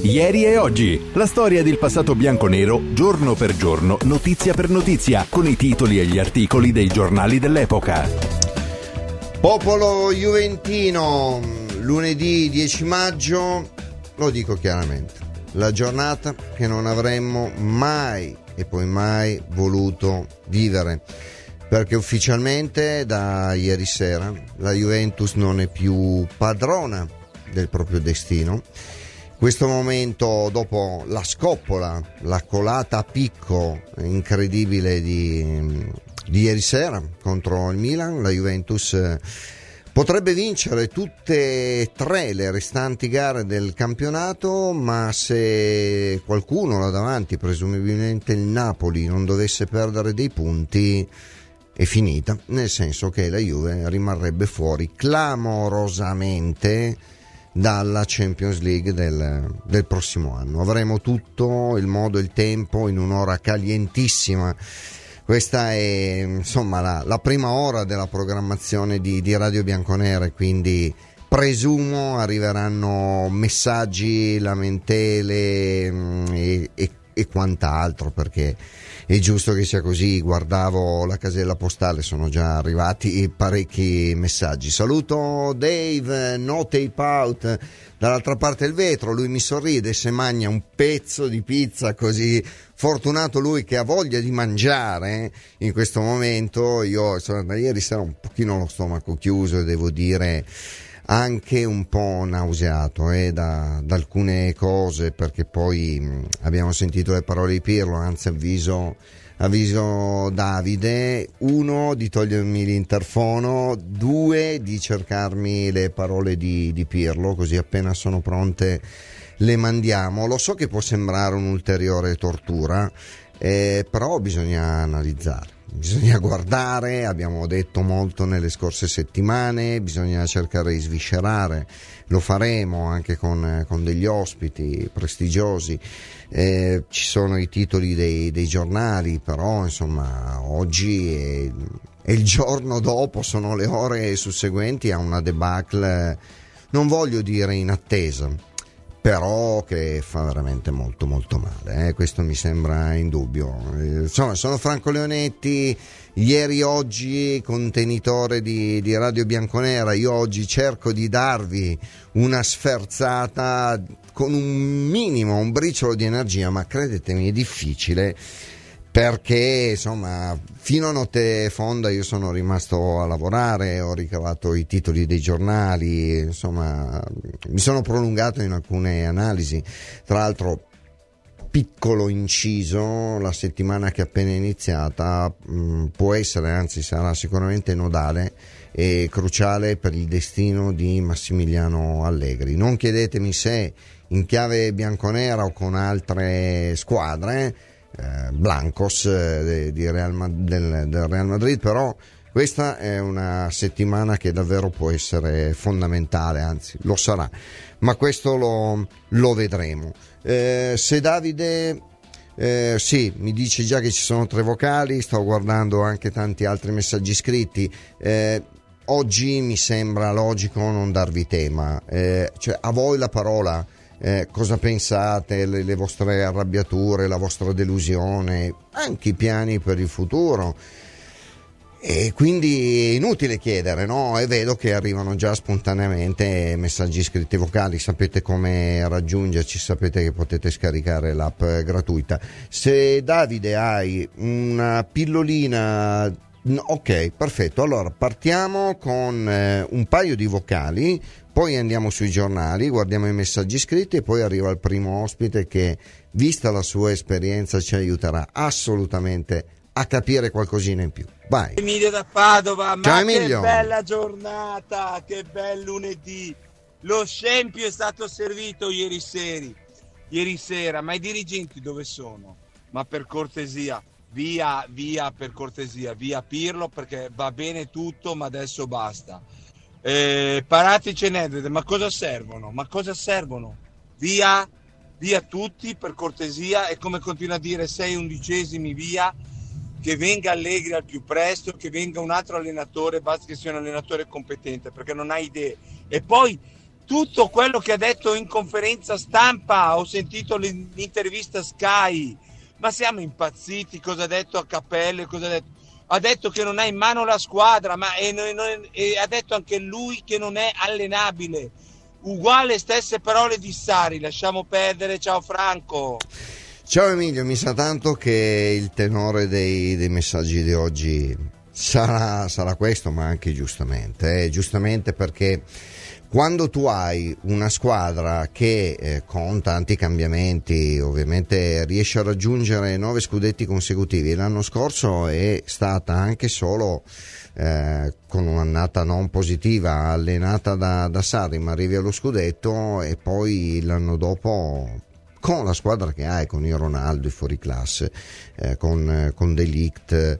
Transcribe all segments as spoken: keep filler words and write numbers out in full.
Ieri e oggi, la storia del passato bianconero, giorno per giorno, notizia per notizia, con i titoli e gli articoli dei giornali dell'epoca. Popolo juventino, lunedì dieci maggio, lo dico chiaramente, la giornata che non avremmo mai e poi mai voluto vivere, perché ufficialmente da ieri sera la Juventus non è più padrona del proprio destino. Questo momento, dopo la scoppola, la colata a picco incredibile di, di ieri sera contro il Milan, la Juventus potrebbe vincere tutte e tre le restanti gare del campionato, ma se qualcuno là davanti, presumibilmente il Napoli, non dovesse perdere dei punti, è finita, nel senso che la Juve rimarrebbe fuori clamorosamente dalla Champions League del, del prossimo anno. Avremo tutto il modo e il tempo in un'ora calientissima. Questa è insomma la, la prima ora della programmazione di, di Radio Bianconera, quindi presumo arriveranno messaggi, lamentele mh, e, e, e quant'altro, perché è giusto che sia così. Guardavo la casella postale, sono già arrivati parecchi messaggi. Saluto Dave, no tape out, dall'altra parte del vetro, lui mi sorride, se mangia un pezzo di pizza, così fortunato lui che ha voglia di mangiare in questo momento. Io sono da ieri sera un pochino lo stomaco chiuso e devo dire anche un po' nauseato eh, da, da alcune cose, perché poi mh, abbiamo sentito le parole di Pirlo, anzi avviso, avviso Davide, uno di togliermi l'interfono, due di cercarmi le parole di, di Pirlo, così appena sono pronte le mandiamo. Lo so che può sembrare un'ulteriore tortura, eh, però bisogna analizzare. Bisogna guardare, abbiamo detto molto nelle scorse settimane, bisogna cercare di sviscerare, lo faremo anche con, con degli ospiti prestigiosi, eh, ci sono i titoli dei, dei giornali, però insomma oggi è, è il giorno dopo, sono le ore susseguenti a una debacle, non voglio dire inattesa, però che fa veramente molto molto male, eh? Questo mi sembra indubbio. Insomma, sono Franco Leonetti, ieri oggi contenitore di, di Radio Bianconera. Io oggi cerco di darvi una sferzata con un minimo, un briciolo di energia, ma credetemi è difficile, perché insomma fino a notte fonda io sono rimasto a lavorare, ho ricavato i titoli dei giornali, insomma mi sono prolungato in alcune analisi. Tra l'altro, piccolo inciso, la settimana che è appena iniziata mh, può essere, anzi sarà sicuramente nodale e cruciale per il destino di Massimiliano Allegri. Non chiedetemi se in chiave bianconera o con altre squadre, Eh, Blancos eh, di Real, del, del Real Madrid, però questa è una settimana che davvero può essere fondamentale, anzi lo sarà, ma questo lo, lo vedremo. Eh, se Davide eh, sì, mi dice già che ci sono tre vocali, sto guardando anche tanti altri messaggi scritti. eh, oggi mi sembra logico non darvi tema, eh, cioè a voi la parola. Eh, cosa pensate, le, le vostre arrabbiature, la vostra delusione, anche i piani per il futuro, e quindi è inutile chiedere, no? E vedo che arrivano già spontaneamente messaggi scritti vocali. Sapete come raggiungerci, sapete che potete scaricare l'app gratuita. Se Davide hai una pillolina, ok, perfetto, allora partiamo con eh, un paio di vocali, poi andiamo sui giornali, guardiamo i messaggi scritti e poi arriva il primo ospite che, vista la sua esperienza, ci aiuterà assolutamente a capire qualcosina in più. Vai. Emilio da Padova, ciao ma Emilio. Che bella giornata, che bel lunedì. Lo scempio è stato servito ieri sera, ieri sera, ma i dirigenti dove sono? Ma per cortesia, via, via per cortesia, via Pirlo, perché va bene tutto, ma adesso basta. Eh, Paratici e Nedved, ma cosa servono? Ma cosa servono? Via, via tutti per cortesia, e come continua a dire sei undicesimi via, che venga Allegri al più presto, che venga un altro allenatore, basta che sia un allenatore competente, perché non ha idee. E poi tutto quello che ha detto in conferenza stampa, ho sentito l'intervista Sky, ma siamo impazziti. Cosa ha detto a Cappello? Cosa ha detto? Ha detto che non ha in mano la squadra, ma e, e, e ha detto anche lui che non è allenabile. Uguale stesse parole di Sarri. Lasciamo perdere. Ciao Franco. Ciao Emilio, mi sa tanto che il tenore dei, dei messaggi di oggi sarà, sarà questo, ma anche giustamente, eh? giustamente perché quando tu hai una squadra che eh, con tanti cambiamenti ovviamente riesce a raggiungere nove scudetti consecutivi, l'anno scorso è stata anche solo eh, con un'annata non positiva, allenata da, da Sarri, ma arrivi allo scudetto, e poi l'anno dopo con la squadra che hai, con il Ronaldo, i fuoriclasse, eh, con, con De Ligt,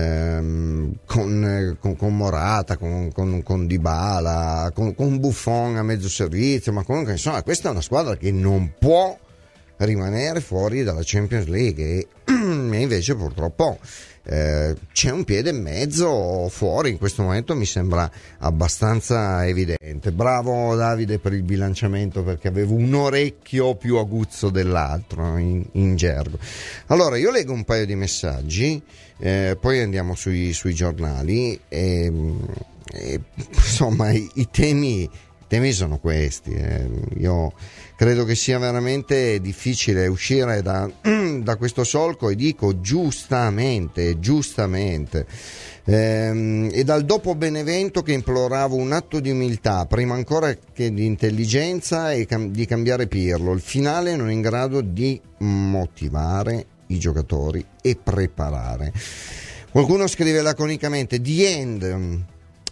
ehm, con, con, con Morata, con, con, con Dybala, con, con Buffon a mezzo servizio, ma comunque insomma questa è una squadra che non può rimanere fuori dalla Champions League, e, e invece purtroppo eh, c'è un piede e mezzo fuori in questo momento, mi sembra abbastanza evidente. Bravo Davide per il bilanciamento, perché avevo un orecchio più aguzzo dell'altro in, in gergo. Allora io leggo un paio di messaggi, eh, poi andiamo sui, sui giornali e, e insomma i, i temi i temi sono questi. eh. Io credo che sia veramente difficile uscire da, da questo solco, e dico giustamente, giustamente. Ehm, e dal dopo Benevento che imploravo un atto di umiltà, prima ancora che di intelligenza, e cam- di cambiare Pirlo. Il finale non è in grado di motivare i giocatori e preparare. Qualcuno scrive laconicamente: The End.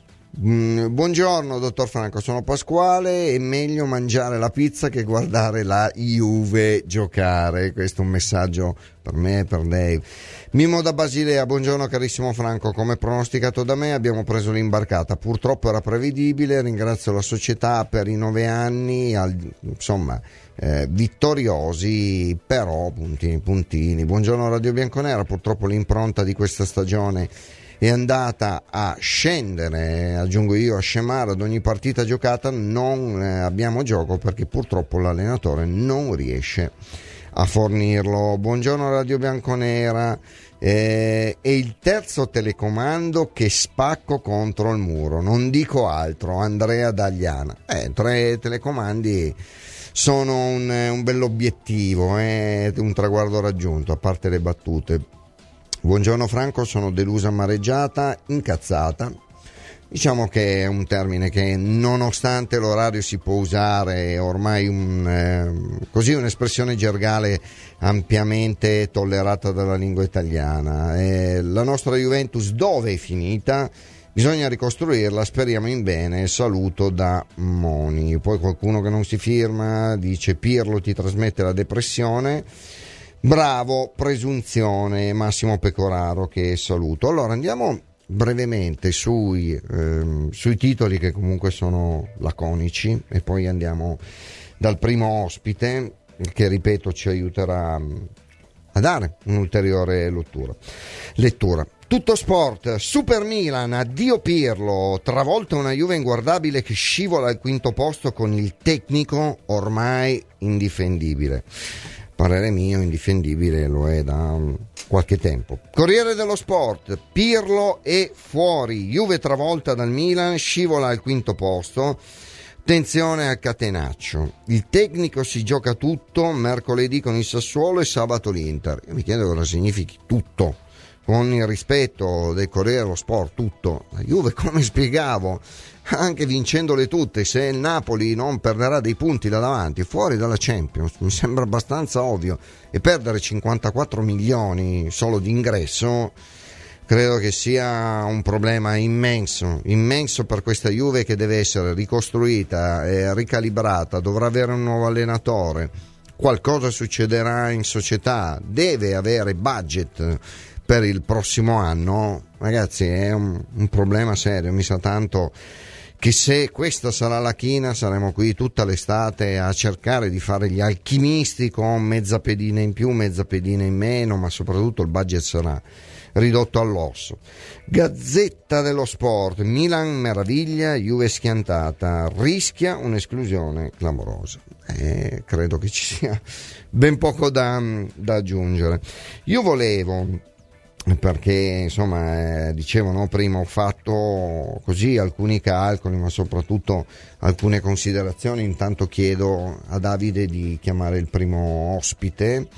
Mm, buongiorno dottor Franco, sono Pasquale, è meglio mangiare la pizza che guardare la Juve giocare. Questo è un messaggio per me e per lei. Mimo da Basilea: buongiorno carissimo Franco, come pronosticato da me abbiamo preso l'imbarcata, purtroppo era prevedibile, ringrazio la società per i nove anni, al, insomma eh, vittoriosi, però puntini puntini. Buongiorno Radio Bianconera, purtroppo l'impronta di questa stagione è andata a scendere, aggiungo io, a scemare ad ogni partita giocata. Non eh, abbiamo gioco perché purtroppo l'allenatore non riesce a fornirlo. Buongiorno Radio Bianconera, eh, è il terzo telecomando che spacco contro il muro, non dico altro. Andrea Dagliana. Eh, tre telecomandi sono un, un bell'obiettivo, eh, un traguardo raggiunto, a parte le battute. Buongiorno Franco, sono delusa, amareggiata, incazzata. Diciamo che è un termine che nonostante l'orario si può usare, è ormai un, eh, così un'espressione gergale ampiamente tollerata dalla lingua italiana. Eh, la nostra Juventus dove è finita? Bisogna ricostruirla, speriamo in bene. Saluto da Moni. Poi qualcuno che non si firma dice: Pirlo ti trasmette la depressione. Bravo, presunzione, Massimo Pecoraro, che saluto. Allora andiamo brevemente sui, ehm, sui titoli, che comunque sono laconici, e poi andiamo dal primo ospite che, ripeto, ci aiuterà a dare un'ulteriore lettura. lettura. Tutto sport, Super Milan, addio Pirlo, travolta una Juve inguardabile che scivola al quinto posto con il tecnico ormai indifendibile. Parere mio, indifendibile lo è da qualche tempo. Corriere dello Sport: Pirlo è fuori, Juve travolta dal Milan, scivola al quinto posto, attenzione al catenaccio, il tecnico si gioca tutto, mercoledì con il Sassuolo e sabato l'Inter. Io mi chiedo cosa significhi tutto, con il rispetto del Corriere dello Sport, tutto. La Juve, come spiegavo, anche vincendole tutte, se il Napoli non perderà dei punti da davanti, fuori dalla Champions, mi sembra abbastanza ovvio, e perdere cinquantaquattro milioni solo di ingresso credo che sia un problema immenso, immenso per questa Juve, che deve essere ricostruita e ricalibrata, dovrà avere un nuovo allenatore, qualcosa succederà in società, deve avere budget per il prossimo anno. Ragazzi, è un, un problema serio. Mi sa tanto che se questa sarà la china saremo qui tutta l'estate a cercare di fare gli alchimisti con mezza pedina in più, mezza pedina in meno, ma soprattutto il budget sarà ridotto all'osso. Gazzetta dello Sport: Milan meraviglia, Juve schiantata, rischia un'esclusione clamorosa. Eh, credo che ci sia ben poco da, da aggiungere. Io volevo, perché insomma eh, dicevo no, prima ho fatto così alcuni calcoli, ma soprattutto alcune considerazioni. Intanto chiedo a Davide di chiamare il primo ospite.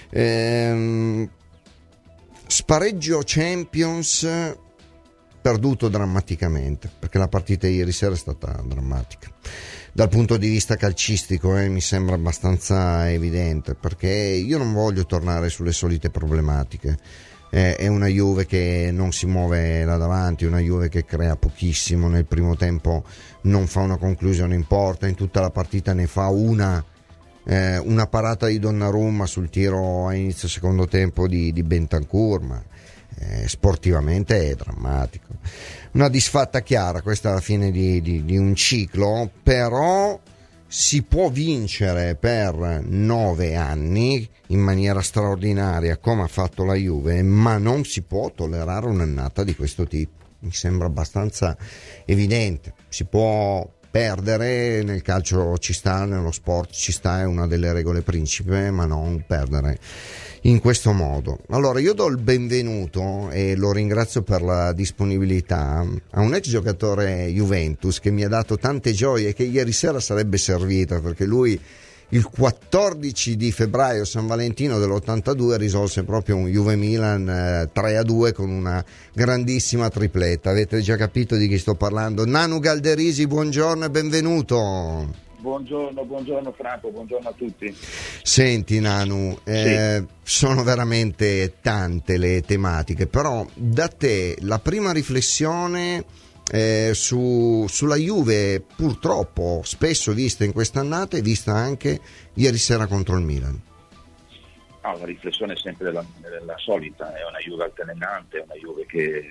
ehm, spareggio Champions perduto drammaticamente, perché la partita ieri sera è stata drammatica dal punto di vista calcistico, eh, mi sembra abbastanza evidente, perché io non voglio tornare sulle solite problematiche. È una Juve che non si muove là davanti, una Juve che crea pochissimo, nel primo tempo non fa una conclusione in porta, in tutta la partita ne fa una, eh, una parata di Donnarumma sul tiro a inizio secondo tempo di, di Bentancur, ma eh, sportivamente è drammatico. Una disfatta chiara, questa è la fine di, di, di un ciclo, però si può vincere per nove anni in maniera straordinaria come ha fatto la Juve, ma non si può tollerare un'annata di questo tipo. Mi sembra abbastanza evidente. Si può perdere, nel calcio ci sta, nello sport ci sta, è una delle regole principe, ma non perdere in questo modo. Allora io do il benvenuto e lo ringrazio per la disponibilità a un ex giocatore Juventus che mi ha dato tante gioie, che ieri sera sarebbe servita, perché lui il quattordici di febbraio, San Valentino dell'ottantadue, risolse proprio un Juve Milan eh, tre a due con una grandissima tripletta. Avete già capito di chi sto parlando. Nanu Galderisi, buongiorno e benvenuto. Buongiorno, buongiorno Franco, buongiorno a tutti. Senti Nanu, eh, sì. Sono veramente tante le tematiche, però da te la prima riflessione eh, su, sulla Juve, purtroppo spesso vista in quest'annata e vista anche ieri sera contro il Milan. No, la riflessione è sempre la, la solita, è una Juve altalenante, è una Juve che,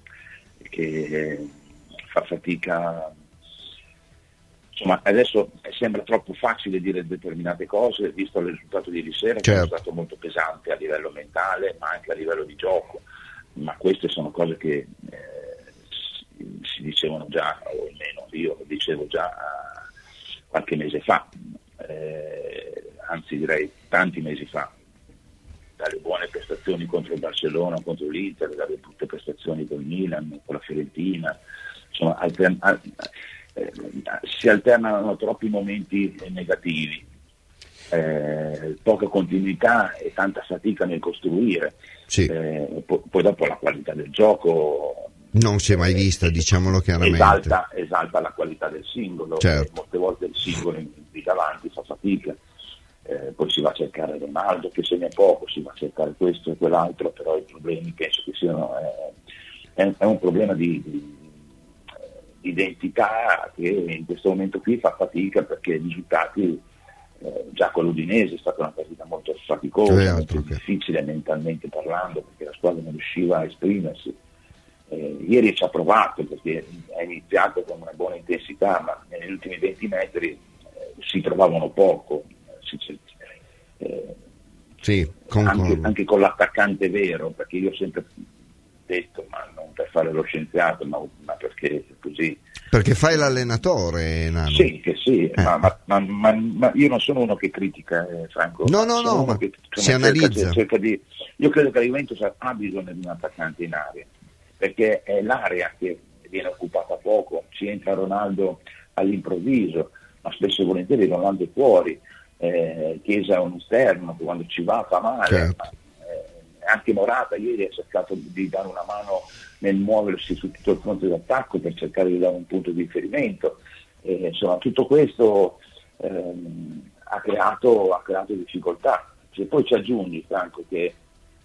che fa fatica. Insomma, adesso sembra troppo facile dire determinate cose, visto il risultato di ieri sera, certo, che è stato molto pesante a livello mentale, ma anche a livello di gioco. Ma queste sono cose che eh, si, si dicevano già, o almeno io lo dicevo già uh, qualche mese fa, eh, anzi direi tanti mesi fa, dalle buone prestazioni contro il Barcellona, contro l'Inter, dalle brutte prestazioni con il Milan, con la Fiorentina, insomma, altern- Eh, si alternano troppi momenti negativi, eh, poca continuità e tanta fatica nel costruire, sì. eh, po- poi dopo la qualità del gioco non si è mai vista, eh, diciamolo chiaramente, esalta, esalta la qualità del singolo, certo. Molte volte il singolo di davanti fa fatica, eh, poi si va a cercare Ronaldo che segna poco, si va a cercare questo e quell'altro, però i problemi penso che siano eh, è, è un problema di, di identità che in questo momento qui fa fatica, perché i risultati, eh, già con l'Udinese è stata una partita molto faticosa, molto difficile mentalmente parlando, perché la squadra non riusciva a esprimersi. Eh, ieri ci ha provato, perché è iniziato con una buona intensità, ma negli ultimi venti metri eh, si trovavano poco, si, eh, sì, anche, anche con l'attaccante vero, perché io ho sempre detto, ma non per fare lo scienziato, ma, ma perché così. Perché fai l'allenatore, Nano? Sì, che sì, eh. ma, ma, ma, ma, ma io non sono uno che critica, eh, Franco. No, no, no, ma che, insomma, si cerca, analizza. Cerca di, io credo che la Juventus ha bisogno di un attaccante in area, perché è l'area che viene occupata poco, ci entra Ronaldo all'improvviso, ma spesso e volentieri Ronaldo è fuori, eh, Chiesa è un esterno, che quando ci va fa male. Certo. Ma, anche Morata ieri ha cercato di dare una mano nel muoversi su tutto il fronte d'attacco per cercare di dare un punto di riferimento, e, insomma tutto questo ehm, ha, creato, ha creato difficoltà. Se poi ci aggiungi, Franco, che,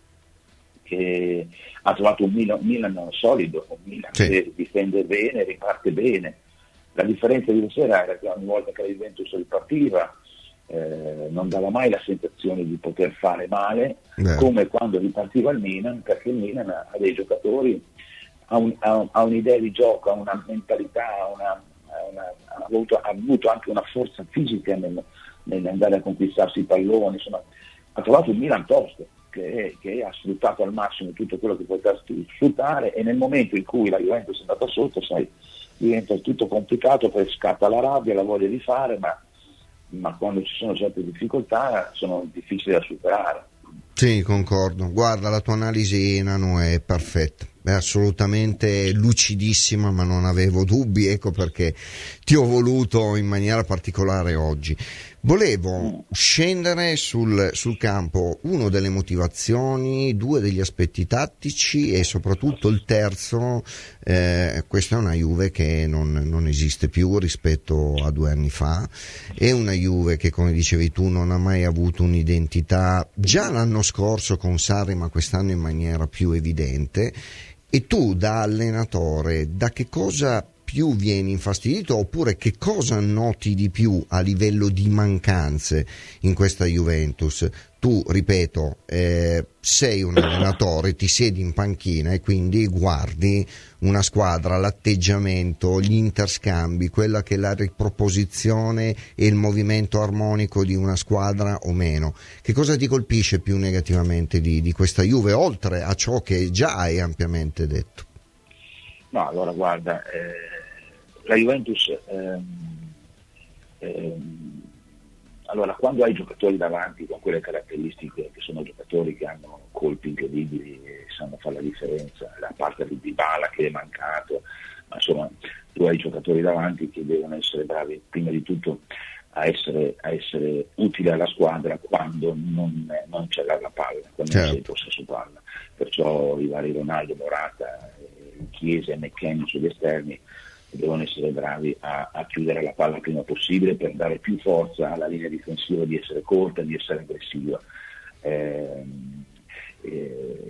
che ha trovato un Milan, Milan solido, un Milan sì. che difende bene, riparte bene. La differenza di sera era che ogni volta che la Juventus ripartiva Eh, non dava mai la sensazione di poter fare male, Beh. come quando ripartiva il Milan, perché il Milan ha, ha dei giocatori, ha, un, ha, ha un'idea di gioco, ha una mentalità, ha, una, ha, una, ha, avuto, ha avuto anche una forza fisica nel, nell'andare a conquistarsi i palloni, insomma ha trovato un Milan tosto, che, che ha sfruttato al massimo tutto quello che poteva sfruttare, e nel momento in cui la Juventus è andata sotto, sai, diventa tutto complicato, poi scatta la rabbia, la voglia di fare, ma, ma quando ci sono certe difficoltà sono difficili da superare. Sì, concordo. Guarda, la tua analisi, Nano, è perfetta, è assolutamente lucidissima, ma non avevo dubbi, ecco perché ti ho voluto in maniera particolare oggi. Volevo scendere sul, sul campo, uno delle motivazioni, due degli aspetti tattici e soprattutto il terzo, eh, questa è una Juve che non, non esiste più rispetto a due anni fa, è una Juve che, come dicevi tu, non ha mai avuto un'identità, già l'anno scorso con Sarri, ma quest'anno in maniera più evidente. E tu, da allenatore, da che cosa più vieni infastidito, oppure che cosa noti di più a livello di mancanze in questa Juventus? Tu, ripeto, eh, sei un allenatore, ti siedi in panchina e quindi guardi una squadra, l'atteggiamento, gli interscambi, quella che è la riproposizione e il movimento armonico di una squadra o meno. Che cosa ti colpisce più negativamente di, di questa Juve, oltre a ciò che già hai ampiamente detto? No, allora guarda, eh, la Juventus, ehm, ehm, allora quando hai giocatori davanti con quelle caratteristiche, che sono giocatori che hanno colpi incredibili e sanno fare la differenza, la parte di Dybala che è mancato, ma insomma tu hai giocatori davanti che devono essere bravi prima di tutto a essere, a essere utili alla squadra quando non, non c'è la, la palla, quando certo. non c'è il possesso palla. Perciò i vari Ronaldo, Morata, Chiesa e McKennie sugli esterni devono essere bravi a, a chiudere la palla il prima possibile per dare più forza alla linea difensiva, di essere corta, di essere aggressiva. Eh, eh,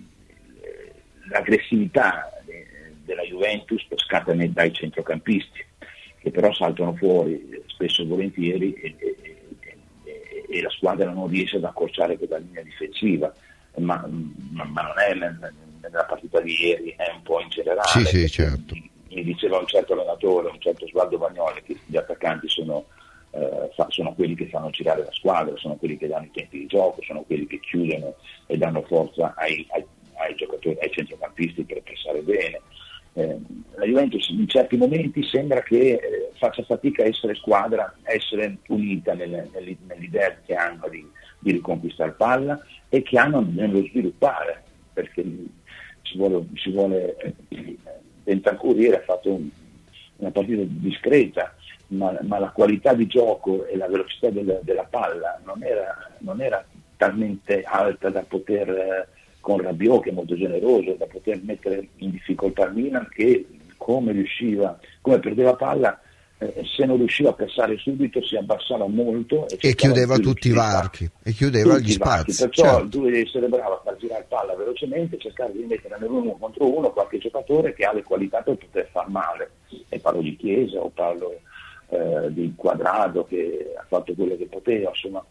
l'aggressività della Juventus scatta dai centrocampisti, che però saltano fuori spesso e volentieri e, e, e, e la squadra non riesce ad accorciare quella linea difensiva, ma, ma, ma non è nella partita di ieri, è un po' in generale. Sì, sì, certo. Mi diceva un certo allenatore, un certo Osvaldo Bagnoli, che gli attaccanti sono, eh, fa, sono quelli che fanno girare la squadra, sono quelli che danno i tempi di gioco, sono quelli che chiudono e danno forza ai, ai, ai giocatori, ai centrocampisti per pressare bene. Eh, la Juventus in certi momenti sembra che eh, faccia fatica a essere squadra, a essere unita nelle, nelle, nell'idea che hanno di, di riconquistare palla e che hanno nello sviluppare, perché si vuole, si vuole eh, Bentancur ieri ha fatto un, una partita discreta, ma, ma la qualità di gioco e la velocità del, della palla non era, non era talmente alta da poter, eh, con Rabiot che è molto generoso, da poter mettere in difficoltà il Milan, che come riusciva, come perdeva palla, eh, se non riusciva a passare subito si abbassava molto e, e chiudeva tutti i varchi e chiudeva tutti gli spazi, perciò certo. Tu devi essere bravo a far girare palla velocemente, cercare di mettere nell'uno contro uno qualche giocatore che ha le qualità per poter far male, e parlo di Chiesa o parlo eh, di Quadrado che ha fatto quello che poteva, insomma.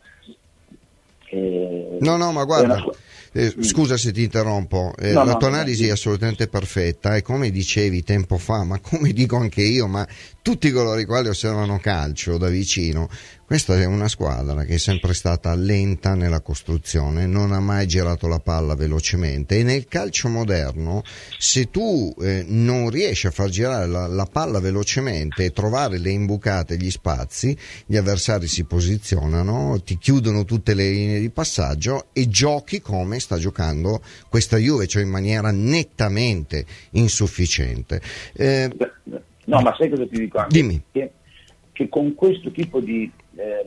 Eh, no no ma guarda, eh, scusa se ti interrompo, eh, no, la no, tua no, analisi no. è assolutamente perfetta, e come dicevi tempo fa, ma come dico anche io, ma tutti coloro i quali osservano calcio da vicino, questa è una squadra che è sempre stata lenta nella costruzione, non ha mai girato la palla velocemente, e nel calcio moderno se tu eh, non riesci a far girare la, la palla velocemente e trovare le imbucate, gli spazi, gli avversari si posizionano, ti chiudono tutte le linee di passaggio e giochi come sta giocando questa Juve, cioè in maniera nettamente insufficiente. Eh, no, ma sai cosa ti dico anche? Dimmi. Che, che con questo tipo di, eh,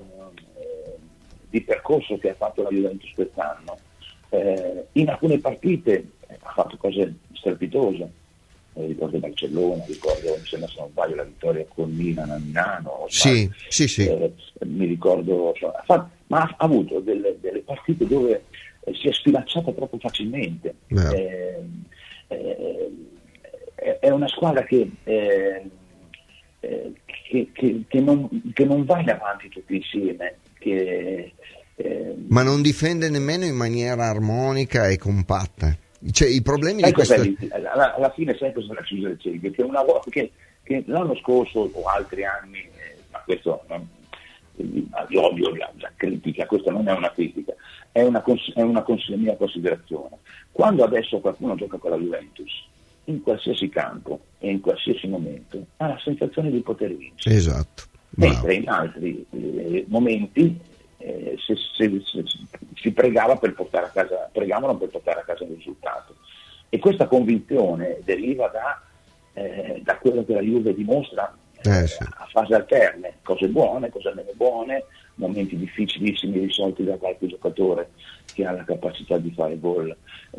di percorso che ha fatto la Juventus quest'anno, eh, in alcune partite ha fatto cose strepitose. Eh, ricordo Barcellona, ricordo, mi sembra se non sbaglio, la vittoria con Milan a Milano. Sì, sì, sì. Eh, mi ricordo, cioè, ha fatto, ma ha avuto delle, delle partite dove eh, si è sfilacciata troppo facilmente. Eh, eh, è una squadra che, eh, eh, che, che, che, non, che non va in avanti tutti insieme, che, eh, ma non difende nemmeno in maniera armonica e compatta. Cioè, i problemi di questo... alla, alla fine sai cosa racchiude il cerchio? Che, una volta, che, che l'anno scorso o altri anni, eh, ma questo non, io odio la, la critica, questa non è una critica, è una, cons- è una cons- mia considerazione. Quando adesso qualcuno gioca con la Juventus, in qualsiasi campo e in qualsiasi momento, ha la sensazione di poter vincere. Esatto. Bravo. Mentre in altri eh, momenti eh, se, se, se, si pregava per portare a casa, pregavano per portare a casa il risultato. E questa convinzione deriva da, eh, da quello che la Juve dimostra eh, eh, sì. a fasi alterne, cose buone, cose meno buone, momenti difficilissimi risolti da qualche giocatore che ha la capacità di fare gol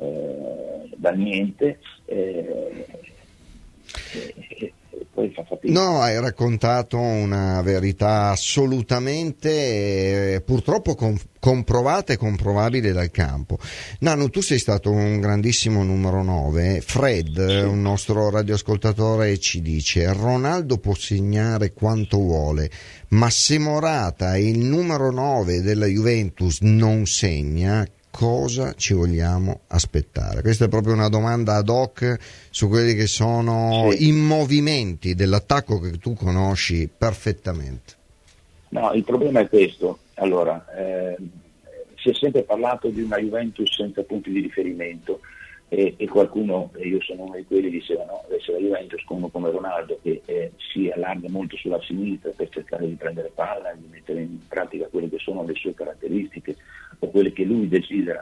eh, da niente eh, e, e, e poi fa fatica. No, hai raccontato una verità assolutamente eh, purtroppo com- comprovata e comprovabile dal campo. Nano, tu sei stato un grandissimo numero nove. Fred, sì. Un nostro radioascoltatore, ci dice: Ronaldo può segnare quanto vuole, ma se Morata è il numero nove della Juventus non segna, cosa ci vogliamo aspettare? Questa è proprio una domanda ad hoc su quelli che sono sì. i movimenti dell'attacco che tu conosci perfettamente. No, il problema è questo. Allora, eh, si è sempre parlato di una Juventus senza punti di riferimento e, e qualcuno, e io sono uno di quelli, diceva no, adesso la Juventus con uno come Ronaldo che eh, si allarga molto sulla sinistra per cercare di prendere palla e di mettere in pratica quelle che sono le sue caratteristiche o quelle che lui desidera,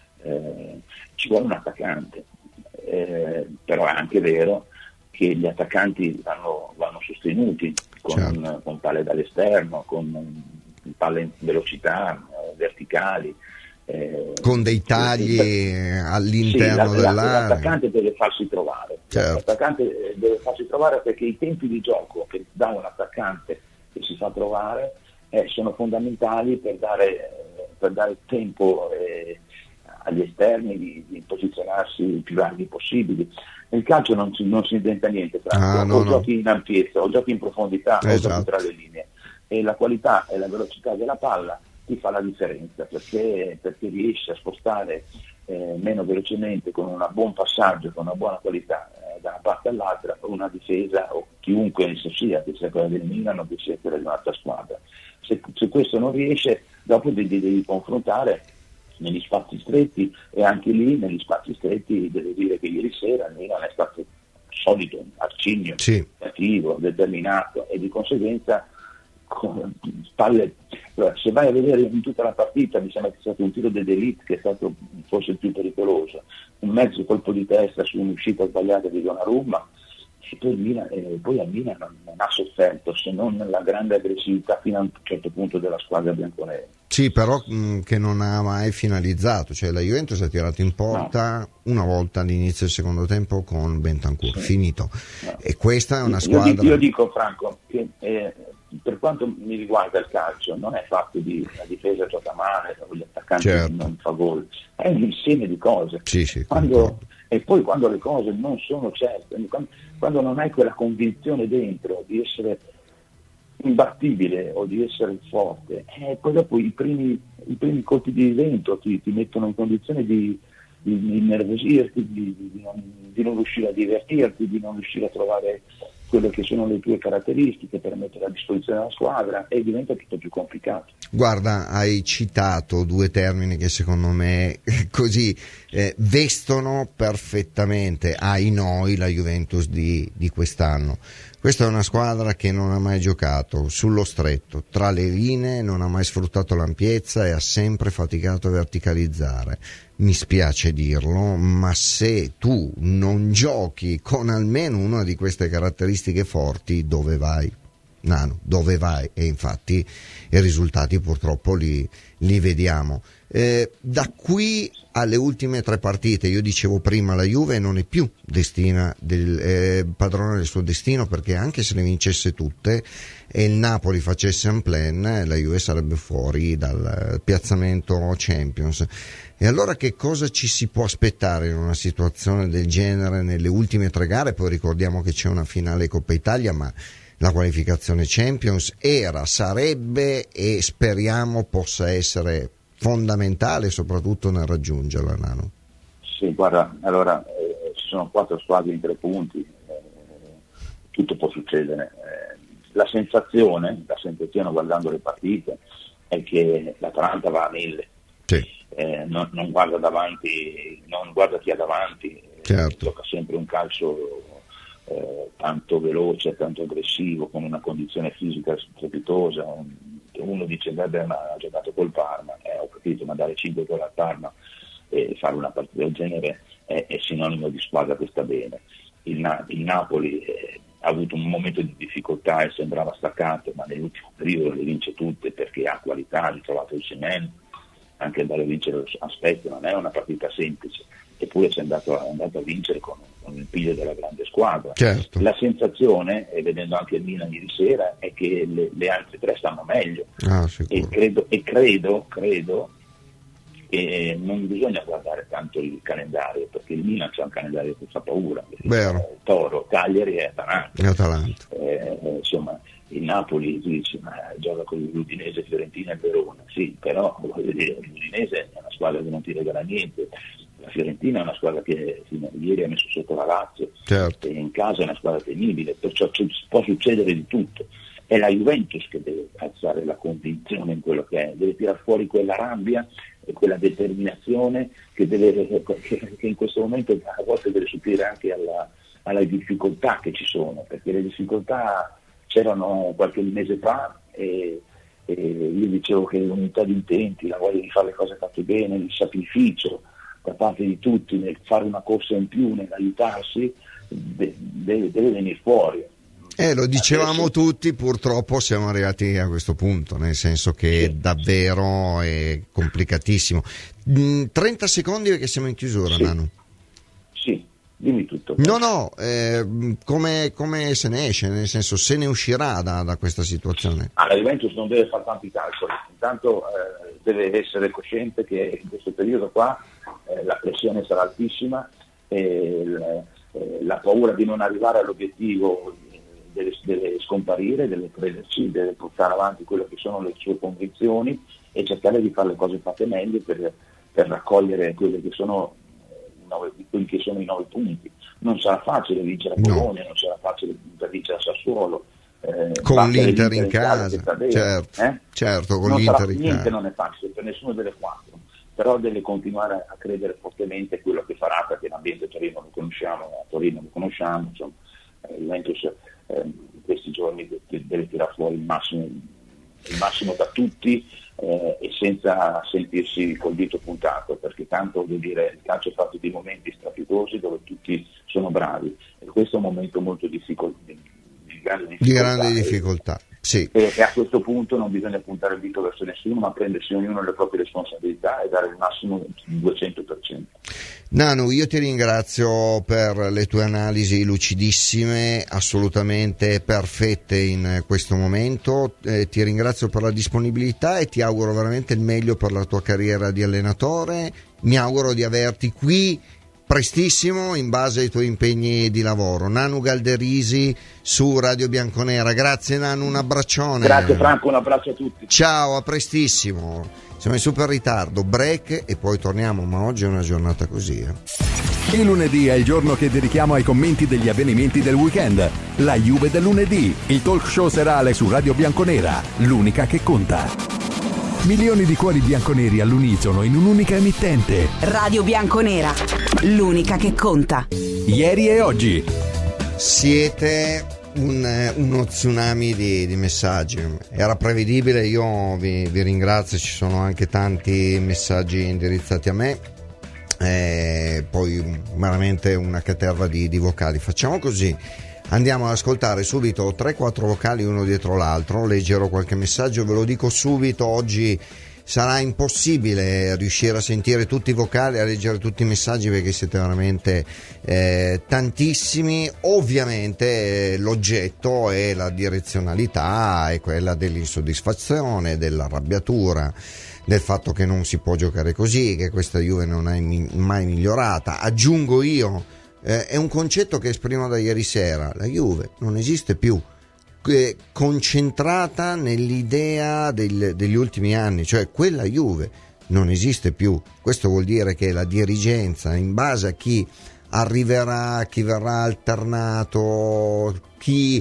eh, ci vuole un attaccante, eh, però è anche vero che gli attaccanti vanno, vanno sostenuti con, certo. con palle dall'esterno, con palle in velocità, eh, verticali, eh, con dei tagli eh, all'interno sì, dell'area. L'attaccante deve farsi trovare, certo. l'attaccante deve farsi trovare perché i tempi di gioco che dà un attaccante che si fa trovare eh, sono fondamentali per dare, eh, per dare tempo eh, agli esterni di, di posizionarsi il più larghi possibili. Nel calcio non si, non si inventa niente, ah, no, o no. giochi in ampiezza, o giochi in profondità, esatto. o giochi tra le linee, e la qualità e la velocità della palla ti fa la differenza, perché, perché riesci a spostare eh, meno velocemente con un buon passaggio, con una buona qualità eh, da una parte all'altra, una difesa o chiunque esso sia, che sia quella del Milan o che sia quella di un'altra squadra. Se, se questo non riesce, dopo devi, devi confrontare negli spazi stretti, e anche lì negli spazi stretti devo dire che ieri sera il Milan è stato solido, arcigno, sì. attivo, determinato, e di conseguenza spalle, se vai a vedere in tutta la partita mi sembra che sia stato un tiro dell'Elite che è stato forse il più pericoloso, un mezzo colpo di testa su un'uscita sbagliata di Donnarumma, e poi, Milan, eh, poi a Milan non, non ha sofferto se non la grande aggressività fino a un certo punto della squadra bianconera. Sì, però mh, che non ha mai finalizzato, cioè la Juventus ha tirato in porta no. una volta all'inizio del secondo tempo con Bentancur, sì. finito. No. E questa è una squadra... Io dico, io dico Franco, che eh, per quanto mi riguarda il calcio, non è fatto di la difesa gioca male o gli attaccanti certo. non fa gol, è un insieme di cose. Sì, sì, quando, e poi quando le cose non sono certe, quando, quando non hai quella convinzione dentro di essere imbattibile o di essere forte, eh, poi dopo i primi, i primi colpi di vento ti, ti mettono in condizione di, di, di innervosirti, di, di, di, non, di non riuscire a divertirti, di non riuscire a trovare quelle che sono le tue caratteristiche per mettere a disposizione la squadra, e diventa tutto più complicato. Guarda, hai citato due termini che secondo me così eh, vestono perfettamente, ai noi, la Juventus di, di quest'anno. Questa è una squadra che non ha mai giocato sullo stretto, tra le linee, non ha mai sfruttato l'ampiezza e ha sempre faticato a verticalizzare. Mi spiace dirlo, ma se tu non giochi con almeno una di queste caratteristiche forti, dove vai? Nano, dove vai? E infatti i risultati purtroppo li, li vediamo. Eh, da qui alle ultime tre partite, io dicevo prima, la Juve non è più destina del, eh, padrone del suo destino, perché anche se le vincesse tutte e il Napoli facesse un plan, la Juve sarebbe fuori dal piazzamento Champions. E allora che cosa ci si può aspettare in una situazione del genere nelle ultime tre gare? Poi ricordiamo che c'è una finale Coppa Italia, ma la qualificazione Champions era, sarebbe e speriamo possa essere fondamentale soprattutto nel raggiungerla, Nano. Sì, guarda, allora eh, ci sono quattro squadre in tre punti, eh, tutto può succedere. Eh, la sensazione, la sensazione guardando le partite è che l'Atalanta va a mille. Sì. eh, non, non guarda davanti, non guarda chi ha davanti, certo. Gioca sempre un calcio eh, tanto veloce, tanto aggressivo, con una condizione fisica strepitosa. Uno dice vabbè, ma ha giocato col Parma, eh, ho capito, ma dare cinque gol al Parma e fare una partita del genere è, è sinonimo di squadra che sta bene. Il, Na- il Napoli eh, ha avuto un momento di difficoltà e sembrava staccato, ma nell'ultimo periodo le vince tutte perché ha qualità, ha ritrovato il Semen, anche andare a vincere a Spezia non è una partita semplice, eppure è andato, è andato a vincere con, con il piglio della grande squadra. Certo. La sensazione, e vedendo anche il Milan ieri sera, è che le, le altre tre stanno meglio, ah, e credo, e credo, credo che non bisogna guardare tanto il calendario, perché il Milan c'ha un calendario che fa paura. Vero. Toro, Cagliari e Atalanta. E Atalanta. Eh, insomma, il Napoli dice, ma gioca con l'Udinese, Fiorentina e Verona, sì, però voglio dire, l'Udinese è una squadra che non ti regala niente, la Fiorentina è una squadra che fino a ieri ha messo sotto la Lazio, certo. E in casa è una squadra temibile, perciò c- può succedere di tutto. È la Juventus che deve alzare la convinzione in quello che è, deve tirar fuori quella rabbia e quella determinazione che, deve, che, che in questo momento a volte deve supplire anche alla, alle difficoltà che ci sono, perché le difficoltà c'erano qualche mese fa e, e io dicevo che l'unità di intenti, la voglia di fare le cose fatte bene, il sacrificio da parte di tutti nel fare una corsa in più, nell'aiutarsi, de- deve, deve venire fuori. Eh, lo dicevamo Adesso, tutti, purtroppo siamo arrivati a questo punto, nel senso che sì. davvero è complicatissimo. Mm, trenta secondi perché siamo in chiusura, sì. Nanu. Sì, dimmi tutto. No, no, eh, come, come se ne esce, nel senso se ne uscirà da, da questa situazione? Ah, la Juventus non deve fare tanti calcoli, intanto eh, deve essere cosciente che in questo periodo qua eh, la pressione sarà altissima e l, eh, la paura di non arrivare all'obiettivo deve, deve scomparire, deve crederci, deve portare avanti quello che sono le sue convinzioni e cercare di fare le cose fatte meglio per, per raccogliere quelle che sono Nove, quelli che sono i nove punti. Non sarà facile vincere a Bologna, no. Non sarà facile vincere a Sassuolo, eh, con l'Inter in casa, casa, certo, eh? certo, con non l'Inter sarà, in niente casa. Non è facile per nessuno delle quattro, però deve continuare a credere fortemente quello che farà, perché l'ambiente a Torino lo conosciamo, a Torino lo conosciamo, insomma, eh, Juventus eh, in questi giorni deve, deve tirare fuori il massimo, il massimo da tutti. Eh, e senza sentirsi col dito puntato, perché tanto vuol dire il calcio è fatto di momenti strapitosi dove tutti sono bravi e questo è un momento molto difficol- di, di grande difficoltà, di grande difficoltà. Sì. E, e a questo punto non bisogna puntare il dito verso nessuno, ma prendersi ognuno le proprie responsabilità e dare il massimo il duecento per cento. Nanu, io ti ringrazio per le tue analisi lucidissime, assolutamente perfette in questo momento, eh, ti ringrazio per la disponibilità e ti auguro veramente il meglio per la tua carriera di allenatore. Mi auguro di averti qui prestissimo in base ai tuoi impegni di lavoro. Nanu Galderisi su Radio Bianconera. Grazie Nanu, un abbraccione. Grazie Franco, un abbraccio a tutti. Ciao, a prestissimo. Siamo in super ritardo, break e poi torniamo, ma oggi è una giornata così. Eh. Il lunedì è il giorno che dedichiamo ai commenti degli avvenimenti del weekend. La Juve del lunedì, il talk show serale su Radio Bianconera, l'unica che conta. Milioni di cuori bianconeri all'unisono in un'unica emittente. Radio Bianconera, l'unica che conta. Ieri e oggi. Siete un, uno tsunami di, di messaggi. Era prevedibile, io vi, vi ringrazio, ci sono anche tanti messaggi indirizzati a me. Eh, poi veramente una caterva di, di vocali. Facciamo così. Andiamo ad ascoltare subito tre quattro vocali uno dietro l'altro, leggerò qualche messaggio, ve lo dico subito, oggi sarà impossibile riuscire a sentire tutti i vocali, a leggere tutti i messaggi perché siete veramente eh, tantissimi. Ovviamente eh, l'oggetto è la direzionalità, è quella dell'insoddisfazione, dell'arrabbiatura, del fatto che non si può giocare così, che questa Juve non è mai migliorata. Aggiungo io, Eh, è un concetto che esprimo da ieri sera, la Juve non esiste più, eh, concentrata nell'idea del, degli ultimi anni, cioè quella Juve non esiste più. Questo vuol dire che la dirigenza, in base a chi arriverà, chi verrà alternato, chi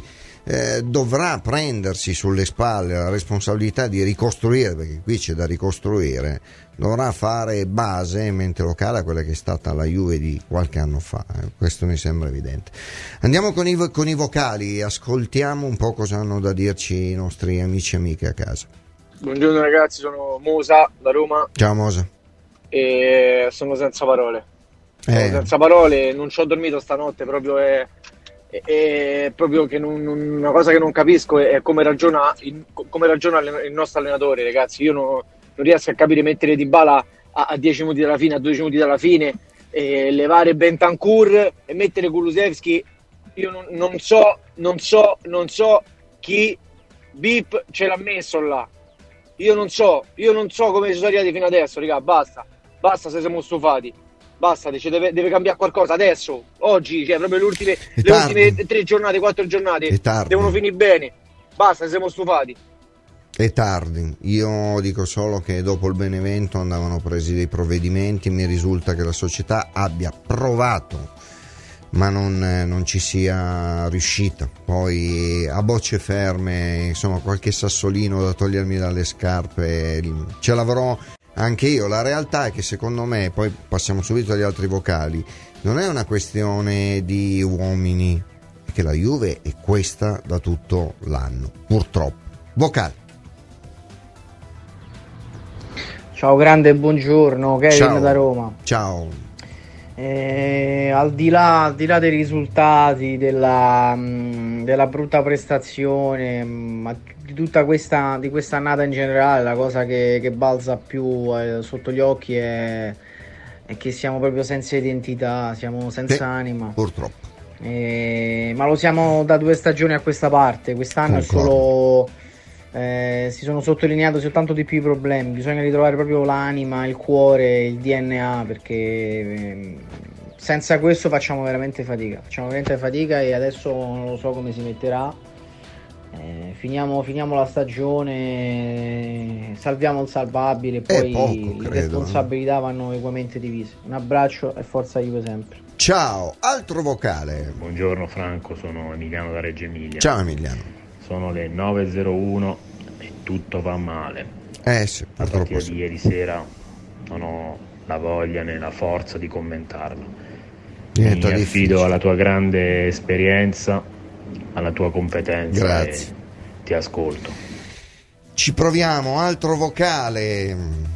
eh, dovrà prendersi sulle spalle la responsabilità di ricostruire, perché qui c'è da ricostruire, dovrà fare base e mente locale a quella che è stata la Juve di qualche anno fa, eh, questo mi sembra evidente. Andiamo con i, con i vocali, ascoltiamo un po' cosa hanno da dirci i nostri amici e amiche a casa. Buongiorno ragazzi, sono Mosa da Roma. Ciao Mosa. E sono senza parole. Sono Eh. senza parole, non ci ho dormito stanotte, proprio è, è, è proprio che non, non- una cosa che non capisco è, è come ragiona il, come ragiona il nostro allenatore, ragazzi. Io non, non riesco a capire mettere Dybala a, a dieci minuti dalla fine, a dodici minuti dalla fine, e levare Bentancur e mettere Kulusevski. Io non, non so, non so, non so chi Bip ce l'ha messo là. Io non so, io non so come ci sono arrivati fino adesso, raga, basta, basta se siamo stufati, basta, cioè deve, deve cambiare qualcosa adesso, oggi, cioè proprio le ultime, le tardi. ultime tre giornate, quattro giornate, È tardi. devono finire bene, basta, se siamo stufati. È tardi, io dico solo che dopo il Benevento andavano presi dei provvedimenti, mi risulta che la società abbia provato ma non, eh, non ci sia riuscita, poi a bocce ferme, insomma qualche sassolino da togliermi dalle scarpe ce l'avrò anche io. La realtà è che secondo me, poi passiamo subito agli altri vocali, non è una questione di uomini, è che la Juve è questa da tutto l'anno, purtroppo. Vocale. Ciao grande, buongiorno, Kevin Ciao. da Roma. Ciao. Eh, al di là, al di là dei risultati, della, mh, della brutta prestazione, mh, ma di tutta questa, di questa annata in generale, la cosa che, che balza più eh, sotto gli occhi è, è che siamo proprio senza identità, siamo senza Sì, anima. Purtroppo. Eh, ma lo siamo da due stagioni a questa parte. Quest'anno è Concordo. solo eh, si sono sottolineati soltanto di più i problemi. Bisogna ritrovare proprio l'anima, il cuore, il D N A, perché eh, senza questo facciamo veramente fatica. Facciamo veramente fatica e adesso non lo so come si metterà. Eh, finiamo, finiamo la stagione, salviamo il salvabile, poi poco, le credo, responsabilità vanno equamente divise. Un abbraccio e forza Juve sempre. Ciao, altro vocale. Buongiorno Franco, sono Emiliano da Reggio Emilia. Ciao Emiliano. Sono le nove e zero uno e tutto va male. Eh sì, La purtroppo partita sì. di ieri sera non ho la voglia né la forza di commentarla. Diventa Mi difficile. affido alla tua grande esperienza, alla tua competenza. Grazie. E ti ascolto. Ci proviamo, altro vocale.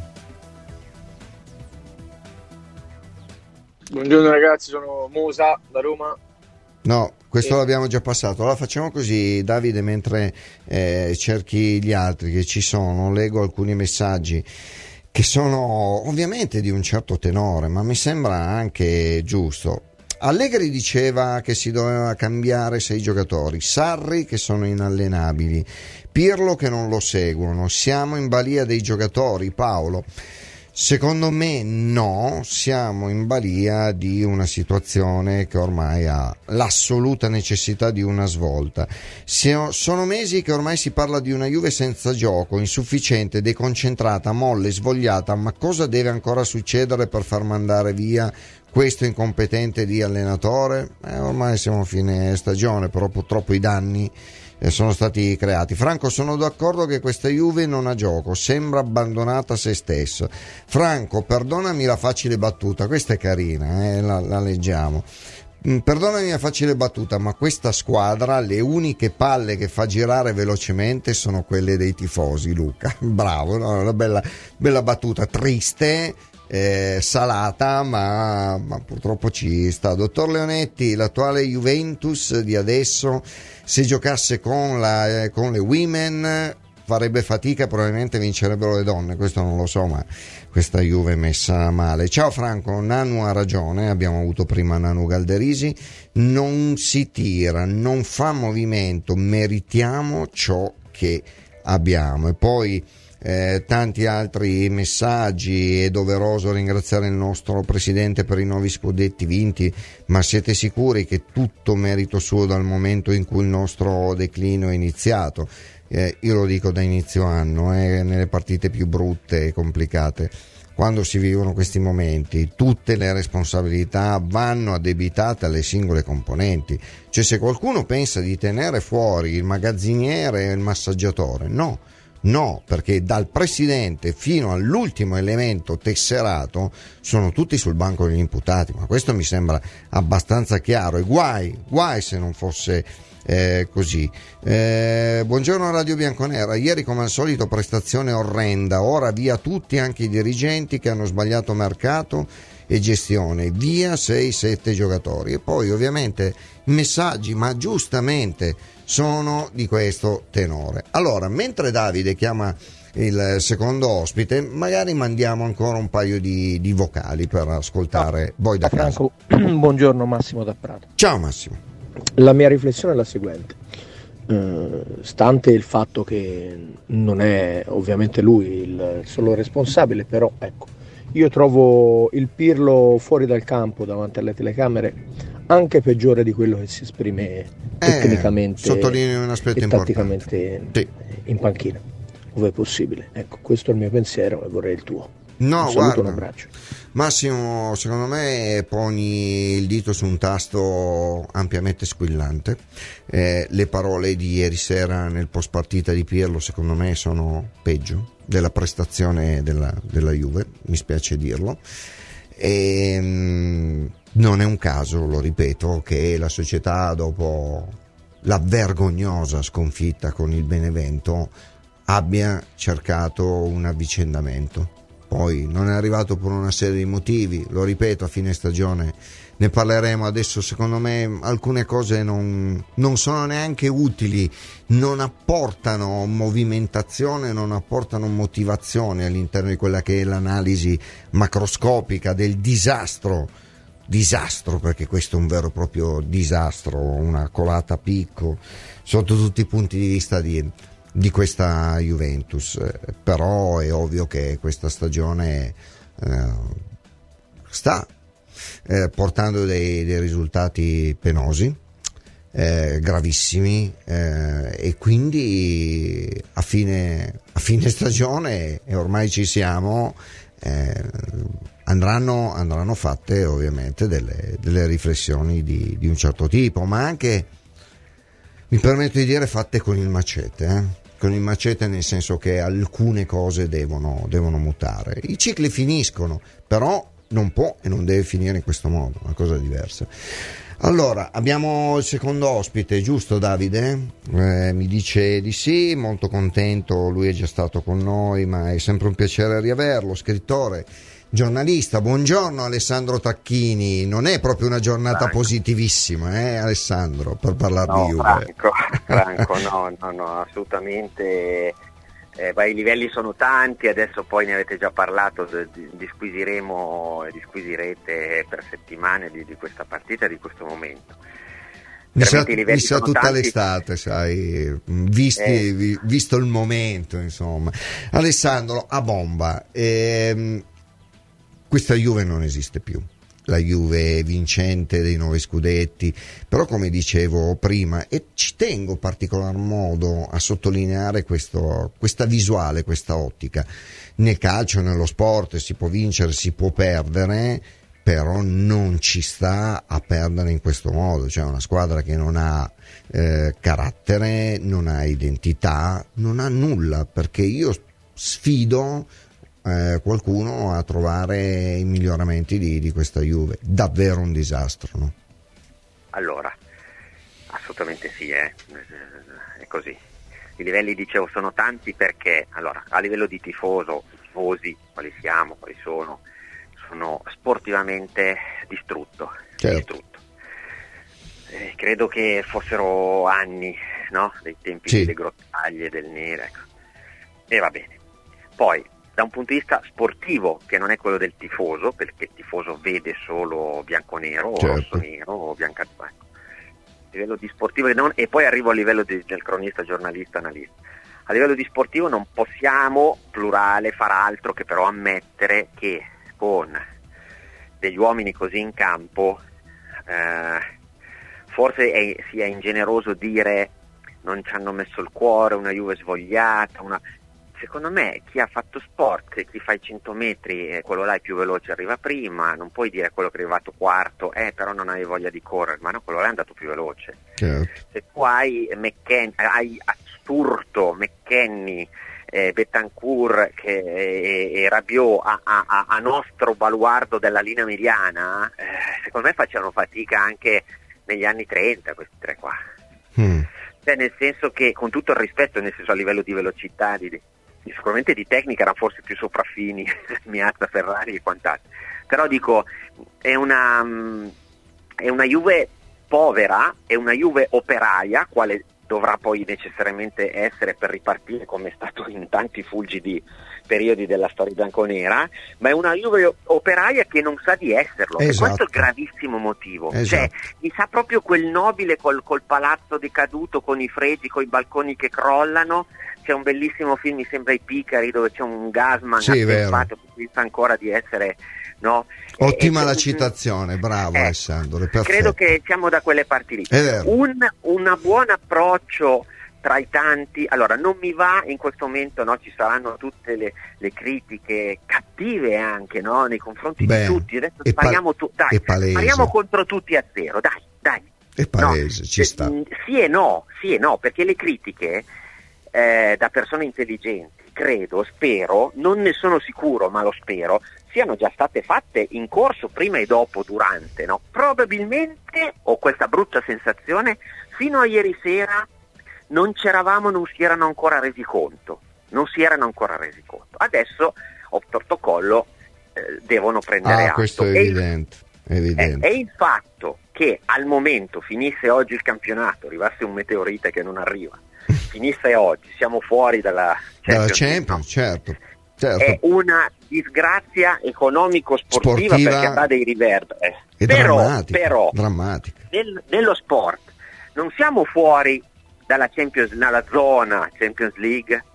Buongiorno ragazzi, sono Mosa da Roma. No, questo Eh. l'abbiamo già passato. Allora facciamo così, Davide, mentre eh, cerchi gli altri che ci sono, leggo alcuni messaggi che sono ovviamente di un certo tenore, ma mi sembra anche giusto. Allegri diceva che si doveva cambiare sei giocatori, Sarri che sono inallenabili, Pirlo che non lo seguono, siamo in balia dei giocatori, Paolo. Secondo me no, siamo in balia di una situazione che ormai ha l'assoluta necessità di una svolta. Se- sono mesi che ormai si parla di una Juve senza gioco, insufficiente, deconcentrata, molle, svogliata, ma cosa deve ancora succedere per far mandare via questo incompetente di allenatore? Eh, ormai siamo a fine stagione, però purtroppo i danni sono stati creati. Franco, sono d'accordo che questa Juve non ha gioco, sembra abbandonata a se stessa. Franco, perdonami la facile battuta, questa è carina, eh, la, la leggiamo. Mm, Perdonami la facile battuta, ma questa squadra, le uniche palle che fa girare velocemente sono quelle dei tifosi, Luca. Bravo, no? Una bella, bella battuta, triste, eh, salata, ma, ma purtroppo ci sta. Dottor Leonetti, l'attuale Juventus di adesso, se giocasse con, la, con le women farebbe fatica, probabilmente vincerebbero le donne, questo non lo so, ma questa Juve è messa male. Ciao Franco, Nanu ha ragione, abbiamo avuto prima Nanu Galderisi, non si tira, non fa movimento, meritiamo ciò che abbiamo. E poi Eh, tanti altri messaggi. È doveroso ringraziare il nostro presidente per i nuovi scudetti vinti, ma siete sicuri che tutto merito suo dal momento in cui il nostro declino è iniziato? Eh, io lo dico da inizio anno, eh, nelle partite più brutte e complicate quando si vivono questi momenti tutte le responsabilità vanno addebitate alle singole componenti. Cioè, se qualcuno pensa di tenere fuori il magazziniere e il massaggiatore, no, no, perché dal presidente fino all'ultimo elemento tesserato sono tutti sul banco degli imputati, ma questo mi sembra abbastanza chiaro, e guai, guai se non fosse Eh, così. Eh, buongiorno Radio Bianconera. Ieri, come al solito, prestazione orrenda. Ora via tutti, anche i dirigenti che hanno sbagliato mercato e gestione. Via sei sette giocatori. E poi ovviamente i messaggi, ma giustamente, sono di questo tenore. Allora, mentre Davide chiama il secondo ospite, magari mandiamo ancora un paio di, di vocali per ascoltare no. voi da casa. Buongiorno, Massimo da Prato. Ciao Massimo. La mia riflessione è la seguente: eh, stante il fatto che non è ovviamente lui il solo responsabile, però ecco, io trovo il Pirlo fuori dal campo davanti alle telecamere anche peggiore di quello che si esprime eh, tecnicamente sottolineo un aspetto e tatticamente sì. in panchina, ove è possibile. Ecco, questo è il mio pensiero e vorrei il tuo. No, un saluto, guarda, un abbraccio. Massimo, secondo me poni il dito su un tasto ampiamente squillante. Eh, le parole di ieri sera nel post partita di Pirlo secondo me sono peggio della prestazione della, della Juve, mi spiace dirlo. E, mh, non è un caso, lo ripeto, che la società, dopo la vergognosa sconfitta con il Benevento, abbia cercato un avvicendamento. Poi non è arrivato per una serie di motivi, lo ripeto, a fine stagione ne parleremo. Adesso secondo me alcune cose non, non sono neanche utili, non apportano movimentazione, non apportano motivazione all'interno di quella che è l'analisi macroscopica del disastro, disastro perché questo è un vero e proprio disastro, una colata a picco sotto tutti i punti di vista di di questa Juventus. Però è ovvio che questa stagione eh, sta eh, portando dei, dei risultati penosi, eh, gravissimi, eh, e quindi a fine, a fine stagione, e ormai ci siamo, eh, andranno, andranno fatte ovviamente delle, delle riflessioni di, di un certo tipo, ma anche, mi permetto di dire, fatte con il macete, eh? con il macete nel senso che alcune cose devono, devono mutare. I cicli finiscono, però non può e non deve finire in questo modo, una cosa diversa. Allora, abbiamo il secondo ospite, giusto Davide? Eh, mi dice di sì, molto contento, lui è già stato con noi, ma è sempre un piacere riaverlo, scrittore, giornalista. Buongiorno Alessandro Tacchini. Non è proprio una giornata Franco. Positivissima, eh Alessandro, per parlare no, di Juve. Franco, Franco no, no, no, assolutamente. Eh, beh, i livelli sono tanti, adesso poi ne avete già parlato, disquisiremo e disquisirete per settimane di, di questa partita, di questo momento. Mi sa, mi sa tutta tanti. l'estate, sai, visti, eh. vi, visto il momento, insomma. Alessandro, a bomba, ehm, questa Juve non esiste più, la Juve vincente dei nove scudetti, però come dicevo prima, e ci tengo in particolar modo a sottolineare questo, questa visuale, questa ottica. Nel calcio, nello sport si può vincere, si può perdere, però non ci sta a perdere in questo modo. Cioè una squadra che non ha eh, carattere, non ha identità, non ha nulla, perché io sfido eh, qualcuno a trovare i miglioramenti di, di questa Juve. Davvero un disastro, no? Allora, assolutamente sì, eh. È così. I livelli, dicevo, sono tanti perché, allora, a livello di tifoso, tifosi, quali siamo, quali sono, sono sportivamente distrutto, certo. distrutto. Eh, credo che fossero anni, no? Dei tempi sì. delle grottaglie, del nero, ecco. E va bene. Poi, da un punto di vista sportivo, che non è quello del tifoso, perché il tifoso vede solo bianco-nero, certo. o rosso-nero, o bianca-nero. A livello di sportivo, e poi arrivo a livello di, del cronista, giornalista, analista. A livello di sportivo non possiamo, plurale, far altro che però ammettere che con degli uomini così in campo eh, forse è, sia ingeneroso dire non ci hanno messo il cuore, una Juve svogliata, una... secondo me chi ha fatto sport, chi fa i cento metri, eh, quello là è più veloce, arriva prima, non puoi dire quello che è arrivato quarto, eh però non hai voglia di correre, ma no, quello là è andato più veloce. Certo. Se tu hai McKen- hai Asturto, McKenny, eh, Betancourt che, e, e Rabiot a, a, a nostro baluardo della linea mediana, eh, secondo me facevano fatica anche negli anni trenta questi tre qua. Mm. Cioè, nel senso che, con tutto il rispetto, nel senso a livello di velocità, di, di, sicuramente di tecnica erano forse più sopraffini Miazza, Ferrari e quant'altro, però dico è una è una Juve povera, è una Juve operaia, quale dovrà poi necessariamente essere per ripartire come è stato in tanti fulgidi periodi della storia bianconera, ma è una Juve operaia che non sa di esserlo, esatto. E questo è il gravissimo motivo, esatto. Cioè mi sa proprio quel nobile col, col palazzo decaduto, con i fregi, con i balconi che crollano. C'è un bellissimo film, mi sembra I Picari, dove c'è un Gasman sì, attempato che pensa ancora di essere, no? Ottima e, la e, citazione, bravo eh, Alessandro, è perfetto. Credo che siamo da quelle parti lì. Un, un buon approccio tra i tanti, allora non mi va in questo momento, no, ci saranno tutte le, le critiche cattive anche, no, nei confronti Beh, di tutti. Adesso è spariamo, pa- tu- dai, è palese. spariamo contro tutti a zero, dai, dai. È palese, no, ci sta. Sì e no, sì e no, perché le critiche eh, da persone intelligenti, credo, spero, non ne sono sicuro, ma lo spero, siano già state fatte in corso, prima e dopo, durante, no? Probabilmente, ho questa brutta sensazione, fino a ieri sera non c'eravamo, non si erano ancora resi conto, non si erano ancora resi conto. Adesso, o protocollo, eh, devono prendere ah, atto. Questo è e evidente, è evidente. E, e il fatto che al momento finisse oggi il campionato, arrivasse un meteorite che non arriva, finisse oggi, siamo fuori dalla Champions, Champions, dalla Champions, no? certo, certo. È una disgrazia economico-sportiva Sportiva perché ha dei riverberi. E Però, drammatica, però drammatica. Nel, nello sport non siamo fuori dalla Champions, dalla zona Champions League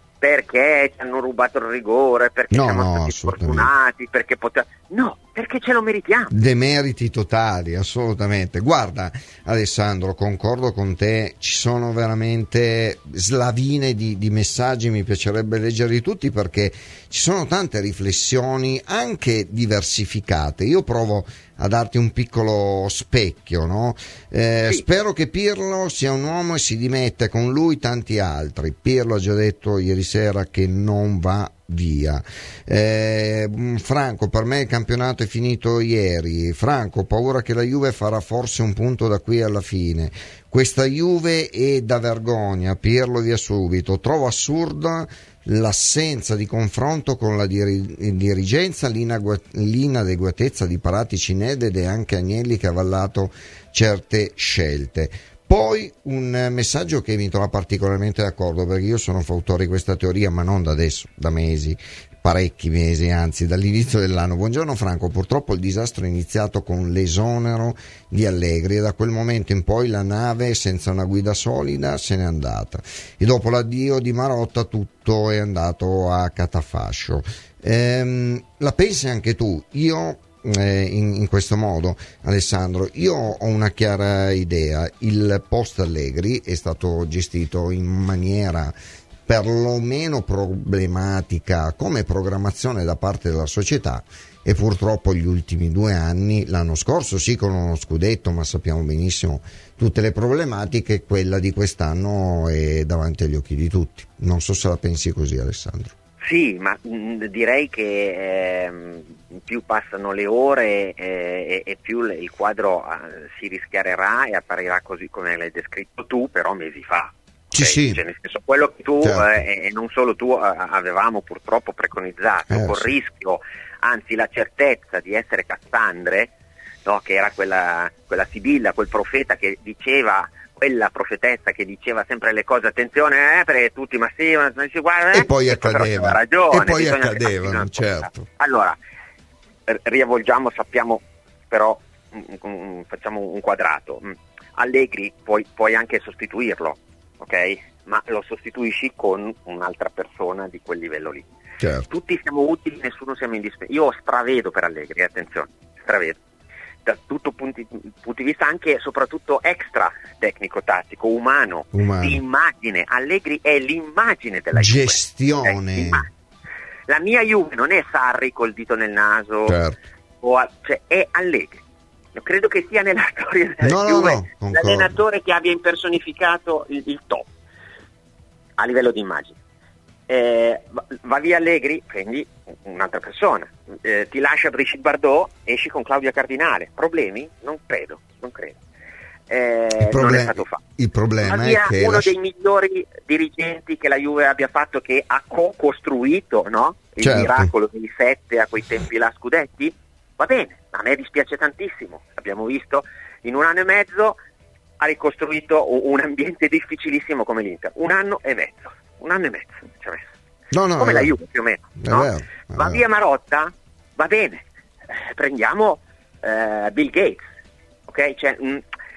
perché ci hanno rubato il rigore, perché no, siamo no, stati sfortunati, perché pote- no, perché ce lo meritiamo. Demeriti totali, assolutamente. Guarda Alessandro, concordo con te, ci sono veramente slavine di, di messaggi, mi piacerebbe leggerli tutti perché ci sono tante riflessioni anche diversificate. Io provo a darti un piccolo specchio, no? Eh, sì. Spero che Pirlo sia un uomo e si dimette con lui tanti altri. Pirlo ha già detto ieri sera che non va via. eh, Franco, per me il campionato è finito ieri. Franco, ho paura che la Juve farà forse un punto da qui alla fine. Questa Juve è da vergogna. Pirlo via subito. Trovo assurda l'assenza di confronto con la diri- dirigenza, l'inagu- l'inadeguatezza di Paratici, Nedved e anche Agnelli che ha avallato certe scelte. Poi un messaggio che mi trova particolarmente d'accordo, perché io sono fautore di questa teoria, ma non da adesso, da mesi, parecchi mesi, anzi dall'inizio dell'anno. Buongiorno Franco, purtroppo il disastro è iniziato con l'esonero di Allegri e da quel momento in poi la nave senza una guida solida se n'è andata e dopo l'addio di Marotta tutto è andato a catafascio. Ehm, la pensi anche tu? Io Eh, in, in questo modo, Alessandro, io ho una chiara idea. Il post Allegri è stato gestito in maniera perlomeno problematica come programmazione da parte della società e purtroppo gli ultimi due anni, l'anno scorso sì con uno scudetto, ma sappiamo benissimo tutte le problematiche, quella di quest'anno è davanti agli occhi di tutti. Non so se la pensi così, Alessandro. Sì, ma mh, direi che eh, più passano le ore eh, e, e più le, il quadro eh, si rischiarerà e apparirà così come l'hai descritto tu, però mesi fa. Sì, cioè, sì. Cioè, nel senso, quello che tu certo. eh, e non solo tu eh, avevamo purtroppo preconizzato, eh, col sì. rischio, anzi la certezza di essere Cassandre, no, che era quella, quella Sibilla, quel profeta che diceva, quella profetessa che diceva sempre le cose, attenzione, eh, perché tutti ma sì, ma si guarda, e poi eh, accadeva, ragione, e poi bisogna accadevano, certo. Allora, riavvolgiamo, sappiamo, però mh, mh, facciamo un quadrato. Allegri puoi, puoi anche sostituirlo, ok? Ma lo sostituisci con un'altra persona di quel livello lì. Certo. Tutti siamo utili, nessuno siamo indispensabili. Io stravedo per Allegri, attenzione, stravedo. da tutto punti, punti di vista anche e soprattutto extra tecnico-tattico, umano, umano, di immagine. Allegri è l'immagine della gestione. Juve. Gestione. La mia Juve non è Sarri col dito nel naso, certo. o a, cioè è Allegri. Io credo che sia nella storia della no, Juve no, no, l'allenatore che abbia impersonificato il, il top a livello di immagine. Eh, va via Allegri, prendi un'altra persona, eh, ti lascia Brigitte Bardot, esci con Claudia Cardinale. Problemi? Non credo, non credo. Eh, il problem- non è stato fatto. Il problema va via è che uno la... dei migliori dirigenti che la Juve abbia fatto, che ha co-costruito, no? Il certo. miracolo dei sette a quei tempi là scudetti. Va bene, a me dispiace tantissimo. Abbiamo visto in un anno e mezzo ha ricostruito un ambiente difficilissimo come l'Inter. Un anno e mezzo. Un anno e mezzo ci ha messo. No, no, come la Juve più o meno. No? Vero, va via Marotta, va bene. Eh, prendiamo eh, Bill Gates. Ok? Cioè, mh,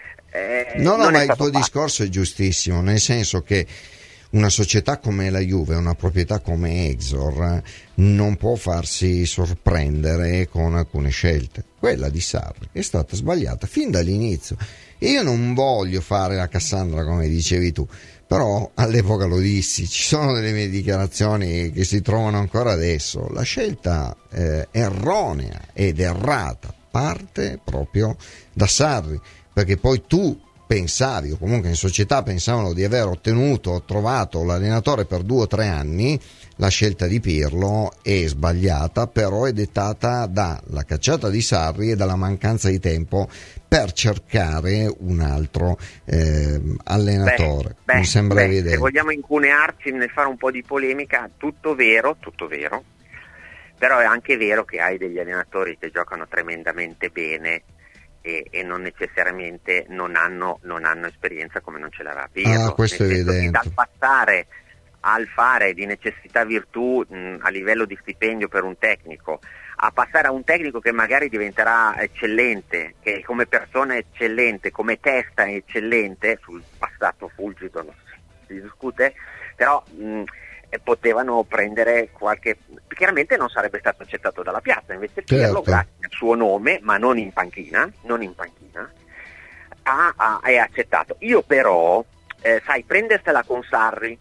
eh, no, no, ma il tuo fatto. discorso è giustissimo, nel senso che una società come la Juve, una proprietà come Exor, non può farsi sorprendere con alcune scelte. Quella di Sarri è stata sbagliata fin dall'inizio. E io non voglio fare la Cassandra come dicevi tu, però all'epoca lo dissi, ci sono delle mie dichiarazioni che si trovano ancora adesso. La scelta eh, erronea ed errata parte proprio da Sarri, perché poi tu pensavi, o comunque in società pensavano di aver ottenuto, trovato l'allenatore per due o tre anni. La scelta di Pirlo è sbagliata, però è dettata dalla cacciata di Sarri e dalla mancanza di tempo per cercare un altro eh, allenatore. Beh, mi sembra beh, evidente. Se vogliamo incunearci nel fare un po' di polemica, tutto vero, tutto vero, però è anche vero che hai degli allenatori che giocano tremendamente bene e, e non necessariamente non hanno, non hanno esperienza come non ce l'aveva Pirlo. Ah, questo è evidente. Dal passare al fare di necessità virtù mh, a livello di stipendio per un tecnico, a passare a un tecnico che magari diventerà eccellente, che come persona è eccellente, come testa è eccellente, sul passato fulgido non si discute, però mh, potevano prendere qualche... chiaramente non sarebbe stato accettato dalla piazza, invece Pirlo, certo. grazie al suo nome, ma non in panchina, non in panchina, ha, ha, è accettato. Io però, eh, sai, prendersela con Sarri,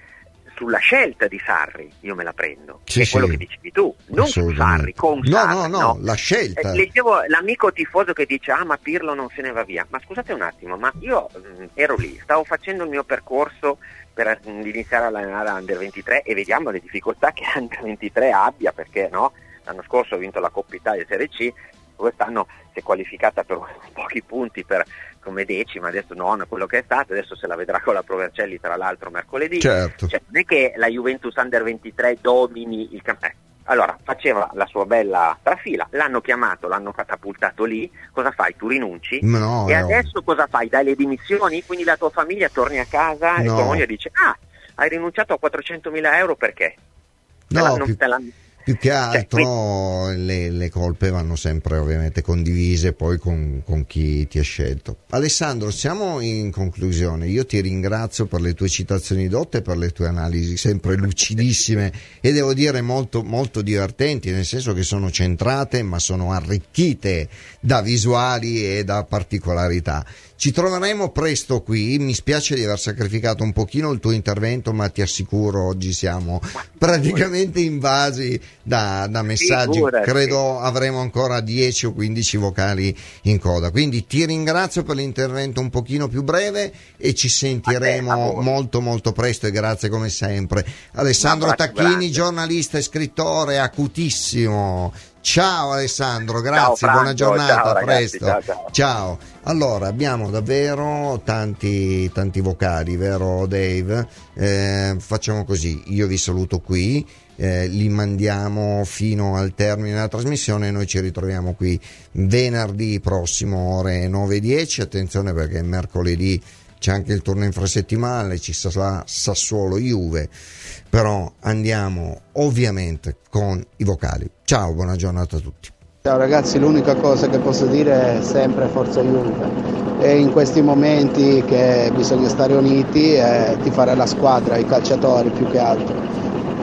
sulla scelta di Sarri io me la prendo, sì, è quello sì. che dicevi tu, non su Sarri, con no, Sarri. No, no, no, la scelta. Eh, leggevo l'amico tifoso che dice ah ma Pirlo non se ne va via, ma scusate un attimo, ma io mh, ero lì, stavo facendo il mio percorso per mh, iniziare a allenare Under ventitré e vediamo le difficoltà che Under ventitré abbia, perché no, l'anno scorso ha vinto la Coppa Italia Serie C, quest'anno si è qualificata per pochi punti per come decima, adesso non quello che è stato, adesso se la vedrà con la Pro Vercelli tra l'altro mercoledì. Certo. Cioè, non è che la Juventus Under ventitré domini il campionato. Allora, faceva la sua bella trafila, l'hanno chiamato, l'hanno catapultato lì, cosa fai? Tu rinunci? No, e no. adesso cosa fai? Dai le dimissioni? Quindi la tua famiglia torni a casa no. e tua moglie dice ah, hai rinunciato a quattrocentomila euro perché? No, te la, più... te la... Più che altro cioè, le, le colpe vanno sempre ovviamente condivise poi con, con chi ti ha scelto. Alessandro, siamo in conclusione. Io ti ringrazio per le tue citazioni dotte, per le tue analisi sempre lucidissime e devo dire molto, molto divertenti, nel senso che sono centrate ma sono arricchite da visuali e da particolarità. Ci troveremo presto qui, mi spiace di aver sacrificato un pochino il tuo intervento, ma ti assicuro oggi siamo praticamente invasi da, da messaggi, Figurati. Credo avremo ancora dieci o quindici vocali in coda, quindi ti ringrazio per l'intervento un pochino più breve e ci sentiremo te, molto molto presto e grazie come sempre. Alessandro Tacchini, grande. giornalista e scrittore acutissimo. Ciao Alessandro, grazie, ciao, buona giornata, ciao, a ragazzi, presto. ciao, ciao. Ciao. Allora, abbiamo davvero tanti tanti vocali, vero Dave? Eh, facciamo così, io vi saluto qui, eh, li mandiamo fino al termine della trasmissione e noi ci ritroviamo qui venerdì prossimo ore nove e dieci, attenzione perché mercoledì c'è anche il turno infrasettimanale, ci sarà Sassuolo Juve, però andiamo ovviamente con i vocali. Ciao, buona giornata a tutti. Ciao ragazzi, l'unica cosa che posso dire è sempre forza Juve. È in questi momenti che bisogna stare uniti e tifare la squadra, i calciatori più che altro.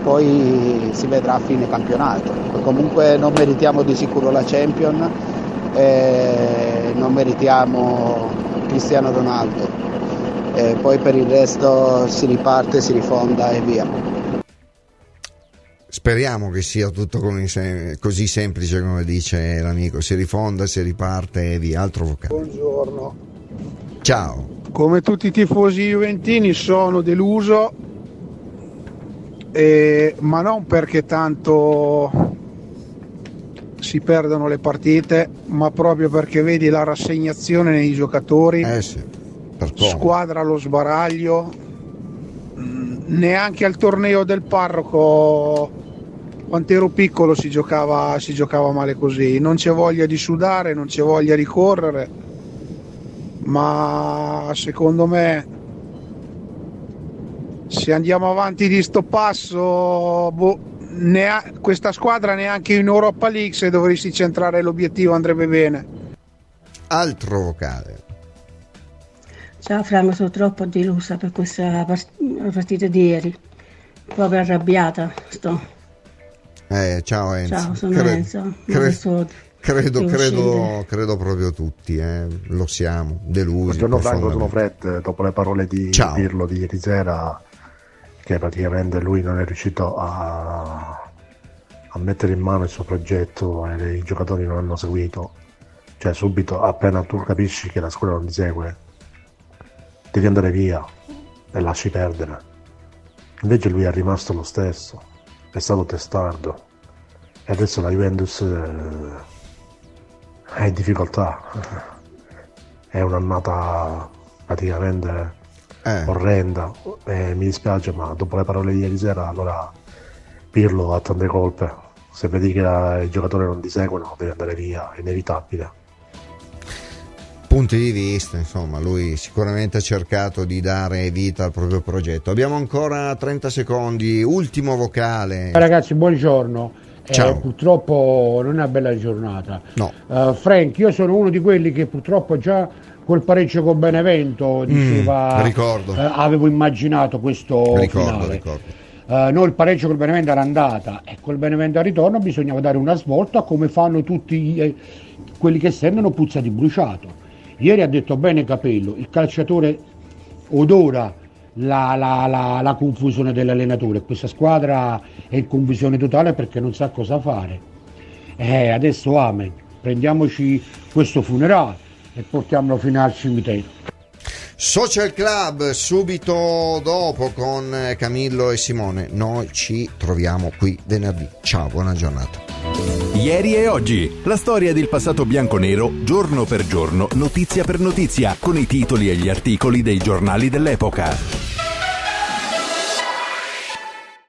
Poi si vedrà a fine campionato. Comunque non meritiamo di sicuro la Champions e non meritiamo Cristiano Ronaldo. E poi per il resto si riparte, si rifonda e via. Speriamo che sia tutto così semplice come dice l'amico, si rifonda, si riparte e via. Altro vocale. Buongiorno. Ciao. Come tutti i tifosi juventini sono deluso, eh, ma non perché tanto si perdono le partite, ma proprio perché vedi la rassegnazione nei giocatori, eh sì, squadra allo sbaraglio, neanche al torneo del parroco quando ero piccolo si giocava, si giocava male così, non c'è voglia di sudare, non c'è voglia di correre, ma secondo me se andiamo avanti di sto passo, boh, nea- questa squadra neanche in Europa League, se dovessi centrare l'obiettivo andrebbe bene. Altro vocale. Ciao Fra, mi sono troppo delusa per questa partita di ieri, proprio arrabbiata sto. Eh, ciao Enzo. Ciao, sono Cre- Enzo. Cre- credo, credo, credo proprio tutti, eh. Lo siamo, delusi. Buongiorno Franco, sono Fred, dopo le parole di Ciao. Pirlo di ieri sera, che praticamente lui non è riuscito a, a mettere in mano il suo progetto e i giocatori non hanno seguito, cioè subito appena tu capisci che la squadra non ti segue devi andare via e lasci perdere. Invece lui è rimasto lo stesso, è stato testardo e adesso la Juventus è in difficoltà, è un'annata praticamente eh. orrenda e mi dispiace, ma dopo le parole di ieri sera allora Pirlo ha tante colpe, se vedi che la, i giocatori non ti seguono devi andare via, è inevitabile. Punti di vista, insomma, lui sicuramente ha cercato di dare vita al proprio progetto. Abbiamo ancora trenta secondi, ultimo vocale. Ragazzi, buongiorno. Ciao. Eh, purtroppo non è una bella giornata. No. Uh, Frank, io sono uno di quelli che purtroppo già col pareggio con Benevento diceva, mm, ricordo. Uh, avevo immaginato questo ricordo, finale. Ricordo. Uh, noi il pareggio col Benevento era andata e col Benevento al ritorno bisognava dare una svolta come fanno tutti eh, quelli che sentono puzza di bruciato. Ieri ha detto bene Capello, il calciatore odora la, la, la, la confusione dell'allenatore, questa squadra è in confusione totale perché non sa cosa fare. Eh, adesso amen, prendiamoci questo funerale e portiamolo fino al cimitero. Social Club subito dopo con Camillo e Simone, noi ci troviamo qui venerdì. Ciao, buona giornata. Ieri e oggi, la storia del passato bianconero, giorno per giorno, notizia per notizia, con i titoli e gli articoli dei giornali dell'epoca.